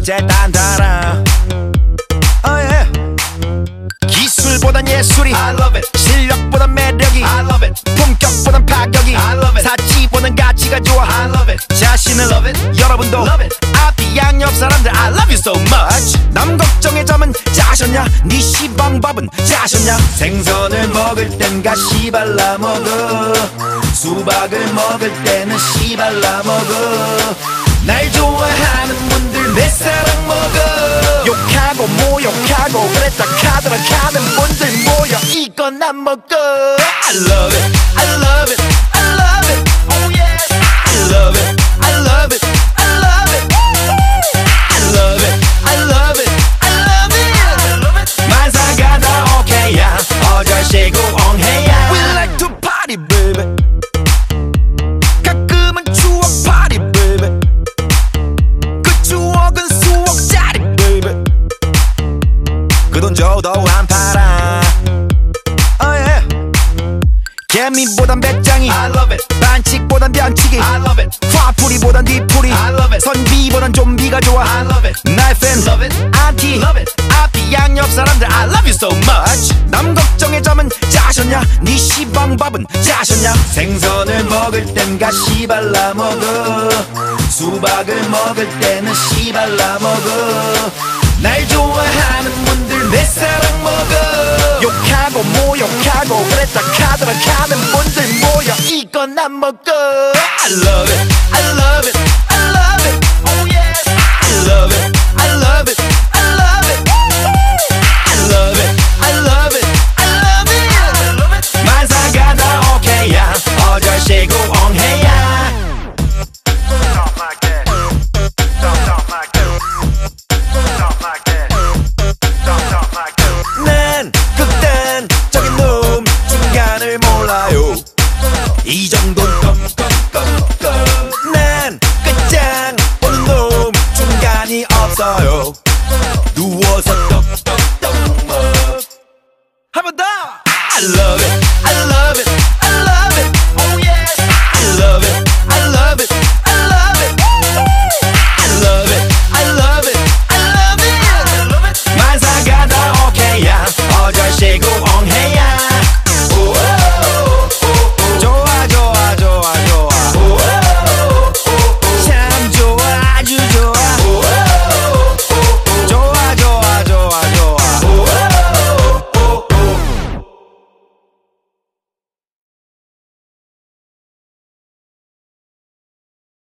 이제 단단하. 기술보단 예술이 I love it. 실력보단 매력이 I love it. 품격보단 파격이 I love it. 사치보단 가치가 좋아 I love it. 자신을 love it. 여러분도 love it. 앞뒤 양옆 사람들 I love you so much. 남 걱정의 점은 짜셨냐? 네 시방밥은 짜셨냐? 생선을 먹을 땐 가시 발라 먹어. 수박을 먹을 때는 씨 발라 먹어. 날 좋아하는 분들 내 사랑 먹어. 욕하고 모욕하고 그랬다 카더라 카는 분들 모여 이건 안 먹어. I love it, I love it, I love it, oh yes. I love it, I love it, I love it, I love it, I love it, I love it. 만사가 다 오케이야 어절시고 엉해야. We like to party baby. 가끔은 추억 party baby. 그 추억은 수억짜리 baby. 그 돈 줘도 안 팔아. 개미보단 배짱이 I love it. 반칙보단 변칙이 I love it. 화풀이보단 뒤풀이 I love it. 선비보단 좀비가 좋아 I love it. 나의 팬 love it. 안티 love it. 앞뒤 양옆 사람들 I love you so much. 남 걱정의 점은 짜셨냐? 네 시방밥은 짜셨냐? 생선을 먹을 땐 가시 발라 먹어. 수박을 먹을 때는 씨 발라 먹어. 날 좋아하는 분들 내 사랑 먹어. 욕하고 모욕하고 그랬다 카더라 카는 분들 모여 이건 안 먹어. I love it, I love it, I love it, oh yes. I love it, I love it, I love it, I love it, I love it, I love it. 만사가 다 오케이야 어절시고 엉해야. 난 극단적인 놈 중간을 몰라요. 이 정도는 껌껌껌껌. 난 끝장 보는 놈 중간이 없어요. 누워서 떡떡떡 먹. 한 번 더. I love it, I love it.